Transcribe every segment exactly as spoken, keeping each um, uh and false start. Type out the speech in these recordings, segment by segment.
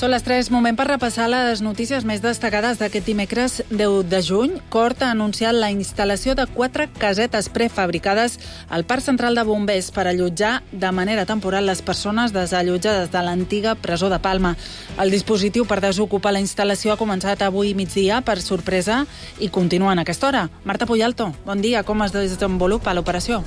Són les tres, moment per repassar les notícies més destacades d'aquest dimecres deu de juny. Cort ha anunciat la instal·lació de quatre casetes prefabricades al Parc Central de Bombers per allotjar de manera temporal les persones desallotjades de l'antiga presó de Palma. El dispositiu per desocupar la instal·lació ha començat avui migdia per sorpresa i continua en aquesta hora. Marta Puyalto, bon dia. Com es desenvolupa l'operació?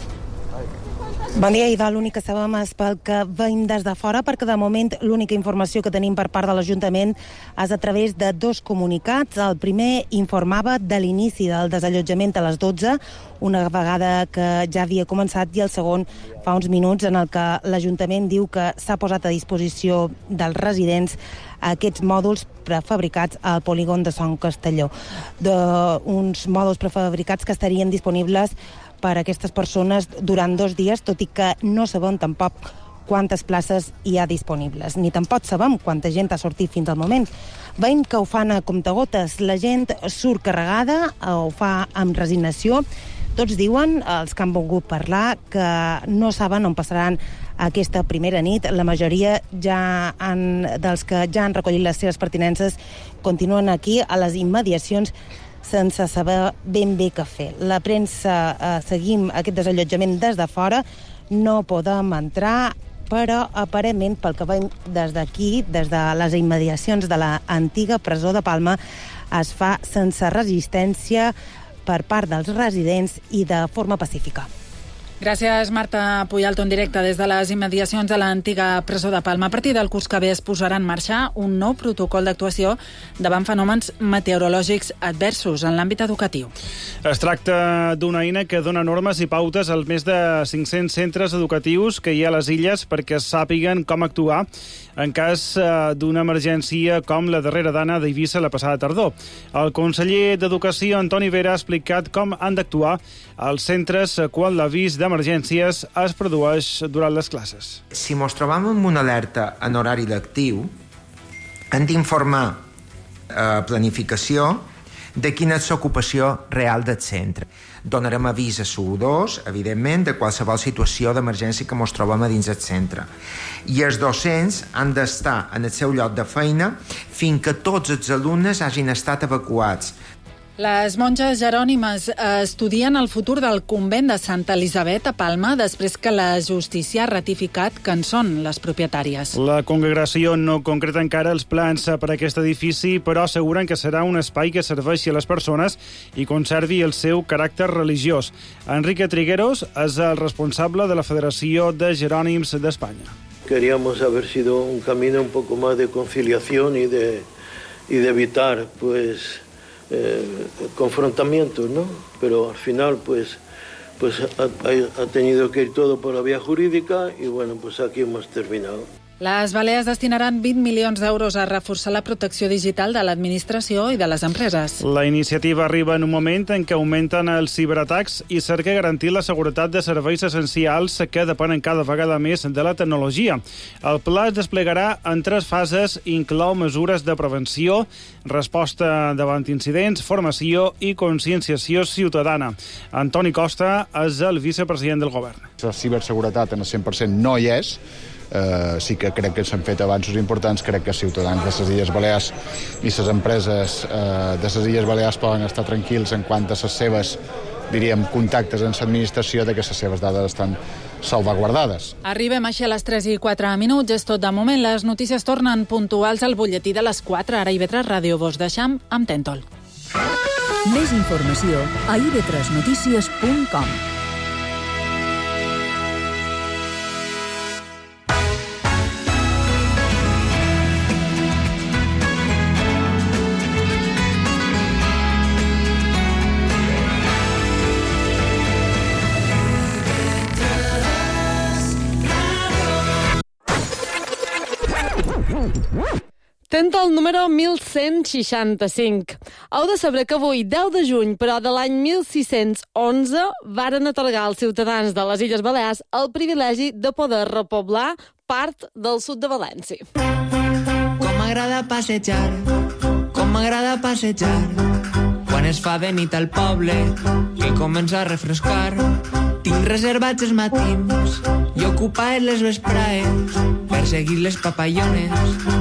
Bon dia, Ida. L'únic que sabem és pel que veiem des de fora, perquè de moment l'única informació que tenim per part de l'Ajuntament és a través de dos comunicats. El primer informava de l'inici del desallotjament a les dotze, una vegada que ja havia començat, i el segon fa uns minuts, en el que l'Ajuntament diu que s'ha posat a disposició dels residents aquests mòduls prefabricats al polígon de Son Castelló. De, uns mòduls prefabricats que estarien disponibles per a aquestes persones durant dos dies, tot i que no sabem tampoc quantes places hi ha disponibles, ni tampoc sabem quanta gent ha sortit fins al moment. Veiem que ho fan a comptagotes, la gent surt carregada, ho fa amb resignació. Tots diuen, els que han volgut parlar, que no saben on passaran aquesta primera nit. La majoria ja han, dels que ja han recollit les seves pertinences continuen aquí, a les immediacions, sense saber ben bé què fer. La premsa eh, seguim aquest desallotjament des de fora, no podem entrar, però aparentment, pel que veiem des d'aquí, des de les immediacions de l'antiga presó de Palma, es fa sense resistència per part dels residents i de forma pacífica. Gràcies, Marta Puyalto, en directe des de les immediacions de l'antiga presó de Palma. A partir del curs que ve es posarà en marxa un nou protocol d'actuació davant fenòmens meteorològics adversos en l'àmbit educatiu. Es tracta d'una eina que dona normes i pautes als més de cinc-cents centres educatius que hi ha a les illes perquè sàpiguen com actuar en cas d'una emergència com la darrera dana d'Eivissa la passada tardor. El conseller d'Educació, Antoni Vera, ha explicat com han d'actuar els centres quan l'avís d'emergències es produeix durant les classes. Si mos trobam en una alerta en horari lectiu, hem d'informar a planificació de quina és l'ocupació real del centre. Donarem avís a S U dos, evidentment, de qualsevol situació d'emergència que ens trobem a dins del centre. I els docents han d'estar en el seu lloc de feina fins que tots els alumnes hagin estat evacuats. Les monges jerònimes estudien el futur del convent de Santa Elisabet a Palma després que la justícia ha ratificat que en són les propietàries. La congregació no concreta encara els plans per a aquest edifici, però asseguren que serà un espai que serveixi a les persones i conservi el seu caràcter religiós. Enrique Trigueros és el responsable de la Federació de Jerònims d'Espanya. Queríamos haber sido un camino un poco más de conciliación y de, y de evitar, pues, Eh, confrontamientos, ¿no? Pero al final pues, pues ha, ha tenido que ir todo por la vía jurídica y bueno, pues aquí hemos terminado. Les Balears destinaran vint milions d'euros a reforçar la protecció digital de l'administració i de les empreses. La iniciativa arriba en un moment en què augmenten els ciberatacs i cerca garantir la seguretat de serveis essencials que depenen cada vegada més de la tecnologia. El pla es desplegarà en tres fases i inclou mesures de prevenció, resposta davant incidents, formació i conscienciació ciutadana. Antoni Costa és el vicepresident del govern. La ciberseguretat en el cent per cent no hi és. Uh, sí que crec que s'han fet avanços importants. Crec que els ciutadans de les Illes Balears i les empreses uh, de les Illes Balears poden estar tranquils en quant a les seves, diríem, contactes amb l'administració, de que les seves dades estan salvaguardades. Arribem així a les tres i quatre minuts. És tot de moment. Les notícies tornen puntuals al butlletí de les quatre. Ara I V tres Ràdio vos deixam amb Tentol. Més informació a i ve tres notícies punt com. Tentol número mil cent seixanta-cinc. Heu de saber que avui, deu de juny, però de l'any mil sis-cents onze, varen atorgar als ciutadans de les Illes Balears el privilegi de poder repoblar part del sud de València. Com m'agrada passejar, com m'agrada passejar, quan es fa de nit al poble, que comença a refrescar. Tinc reservats els matins i ocupades les vesprades per seguir les papallones que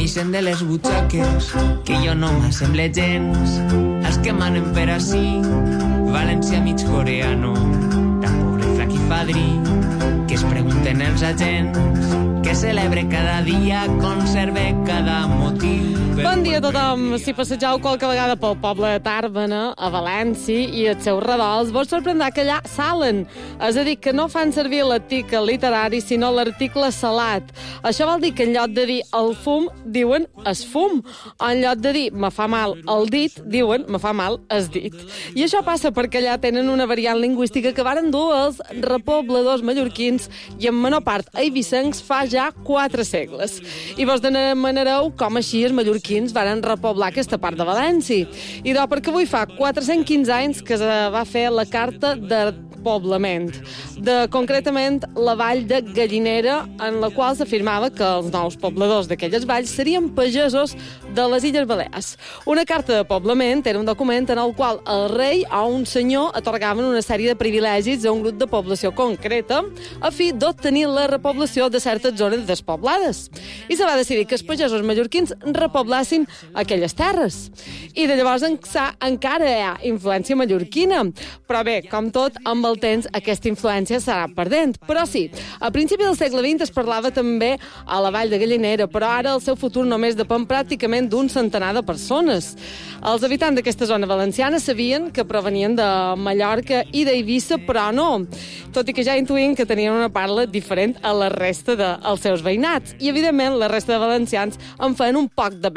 m'ixen de les butxaques, que jo no m'assemble gens. Els que manen per ací, València mig coreano, tan pobre, flac i fadrí, que es pregunten els agents, que celebre cada dia, conserve cada motiu. Bon dia a tothom. Si passegeu qualque vegada pel poble de Tàrbena, a València i els seus redolts, vos sorprendrà que allà salen. És a dir, que no fan servir l'article literari, sinó l'article salat. Això vol dir que en lloc de dir el fum, diuen es fum. O en lloc de dir me fa mal el dit, diuen me fa mal es dit. I això passa perquè allà tenen una variant lingüística que varen dur els repobladors mallorquins i en menor part eivissencs fa ja quatre segles. I vos demanareu com així els mallorquins varen repoblar aquesta part de València. I doncs perquè avui fa quatre-cents quinze anys que es va fer la carta de poblament, de, concretament la vall de Gallinera, en la qual s'afirmava que els nous pobladors d'aquelles valls serien pagesos de les Illes Balears. Una carta de poblament era un document en el qual el rei o un senyor atorgaven una sèrie de privilegis a un grup de població concreta a fi d'obtenir la repoblació de certes zones despoblades. I se va decidir que els pagesos mallorquins repoblassin aquelles terres. I de llavors encara hi ha influència mallorquina. Però bé, com tot, amb el temps aquesta influència s'ha perdent. Però sí, a principi del segle vint es parlava també a la vall de Gallinera, però ara el seu futur només depèn pràcticament d'un centenar de persones. Els habitants d'aquesta zona valenciana sabien que provenien de Mallorca i d'Eivissa, però no. Tot i que ja intuïen que tenien una parla diferent a la resta dels seus veïnats. I, evidentment, la resta de valencians en feien un poc de